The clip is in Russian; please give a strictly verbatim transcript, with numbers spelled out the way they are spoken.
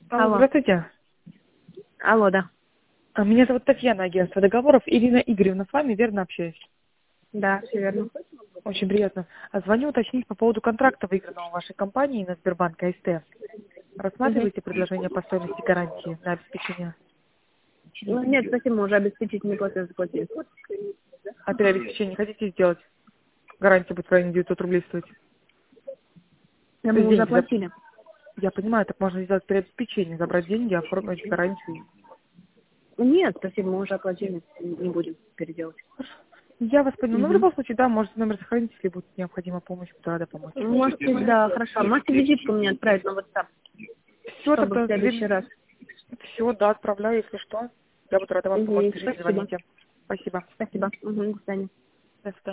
Алло, Алло. здравствуйте. Алло, да. А, Меня зовут Татьяна, агентство договоров. Ирина Игоревна, с вами верно общаюсь? Да, все верно. Очень приятно. А Звоню уточнить по поводу контракта, выигранного в вашей компании на Сбербанк АСТ. Угу. Рассматриваете предложение по стоимости гарантии на обеспечение? Ну, нет, спасибо, мы уже обеспечительный платеж заплатили. А переобеспечение не хотите сделать? Гарантия будет в районе девятьсот рублей стоить. Да, То мы есть уже деньги за... оплатили. Я понимаю, так можно сделать переобеспечение, забрать деньги, оформить гарантию. Нет, спасибо, мы уже оплатили. Не будем переделать. Я вас поняла. Ну, в Угу. любом случае, да, можете номер сохранить, если будет необходима помощь, буду рада помочь. Можете, да, хорошо. Можете визитку мне отправить на WhatsApp, Все, чтобы в тогда следующий раз. все, да, отправляю, если что. Я буду рада вам помочь. Угу. Пишите, Спасибо. звоните. Спасибо. Спасибо. Угу. До свидания. До свидания.